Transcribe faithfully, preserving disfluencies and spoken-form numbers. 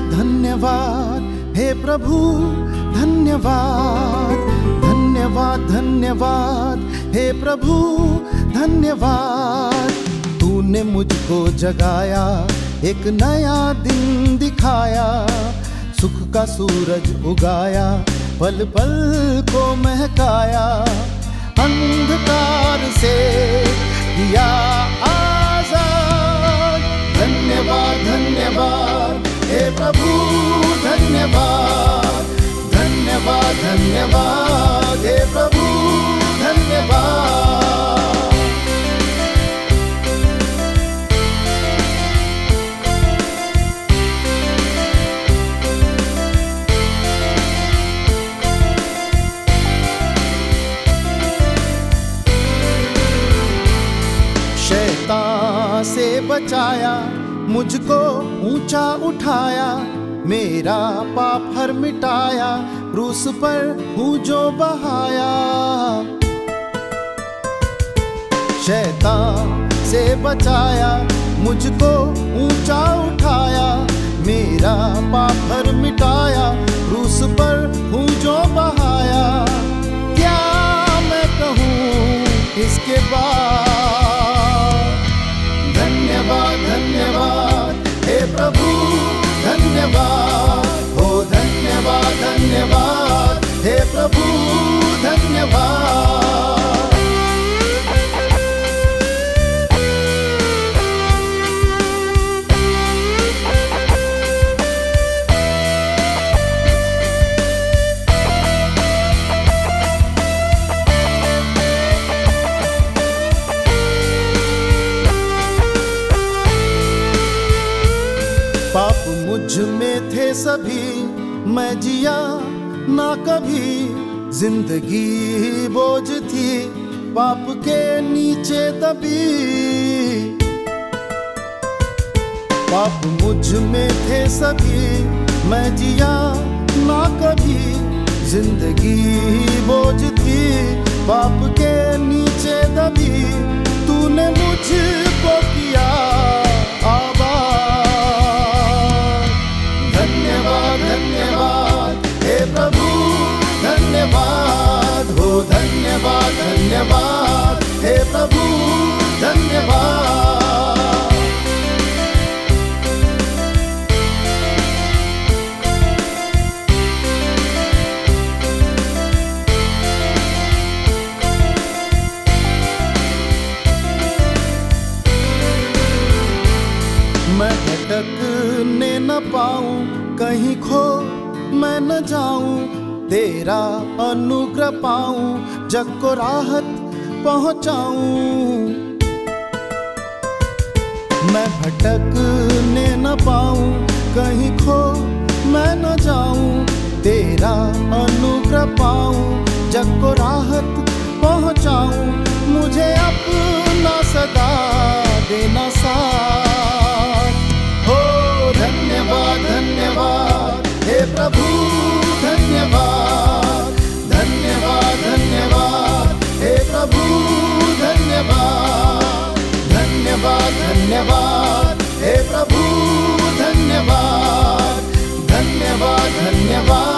धन्यवाद हे प्रभु, धन्यवाद धन्यवाद धन्यवाद हे प्रभु, धन्यवाद। तूने मुझको जगाया, एक नया दिन दिखाया, सुख का सूरज उगाया, पल पल को महकाया, अंधकार से किया आजाद। धन्यवाद धन्यवाद हे प्रभु, धन्यवाद धन्यवाद धन्यवाद हे प्रभु, धन्यवाद। शैतान से बचाया, मुझको ऊंचा उठाया, मेरा पाप हर मिटाया, क्रूस पर हूँ जो बहाया। शैतान से बचाया, मुझको ऊंचा उठाया, मेरा पाप हर मिटाया, क्रूस पर हूँ जो बहाया। क्या मैं कहूँ इसके बाद? धन्यवाद धन्यवाद हे प्रभु, धन्यवाद हो धन्यवाद धन्यवाद हे प्रभु, धन्यवाद। पाप मुझ में थे सभी, मैं जिया ना कभी, जिंदगी बोझ थी पाप के नीचे दबी। पाप मुझ में थे सभी, मैं जिया ना कभी, जिंदगी बोझ थी पाप के नीचे दबी। तूने मुझको किया धन्यवाद हे प्रभु, धन्यवाद हो धन्यवाद धन्यवाद हे प्रभु, धन्यवाद। मैं भटकने न पाऊं, कहीं खो मैं न जाऊं, तेरा अनुग्रह पाऊं, जग को राहत पहुंचाऊं। मैं भटकने न पाऊं, कहीं खो मैं न जाऊं, तेरा अनुग्रह पाऊं, जग को राहत पहुंचाऊं। मुझे अपना सदा देना साथ हो। धन्यवाद धन्यवाद हे प्रभु, धन्यवाद धन्यवाद धन्यवाद हे प्रभु, धन्यवाद धन्यवाद धन्यवाद हे प्रभु, धन्यवाद धन्यवाद धन्यवाद।